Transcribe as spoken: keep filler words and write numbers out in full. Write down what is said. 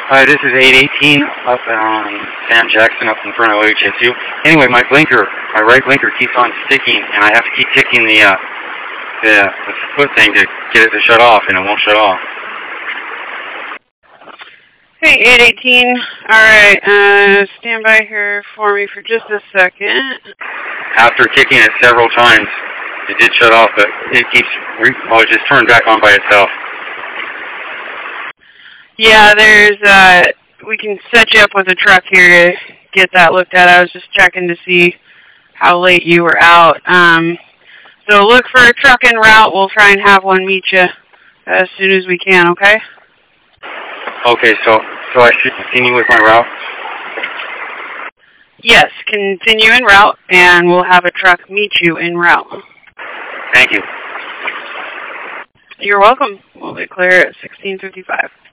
Hi, this is eight eighteen up on Sam Jackson up in front of O H S U. Anyway, my blinker, my right blinker keeps on sticking, and I have to keep ticking the, uh, the, the foot thing to get it to shut off, and it won't shut off. Hey, eight eighteen. Alright, uh, stand by here for me for just a second. After kicking it several times, it did shut off, but it keeps, oh, it just turned back on by itself. Yeah, there's, uh, we can set you up with a truck here to get that looked at. I was just checking to see how late you were out. Um, so look for a truck en route. We'll try and have one meet you as soon as we can, okay? Okay, so, so I should continue with my route? Yes, continue en route, and we'll have a truck meet you en route. Thank you. You're welcome. We'll be clear at sixteen fifty-five.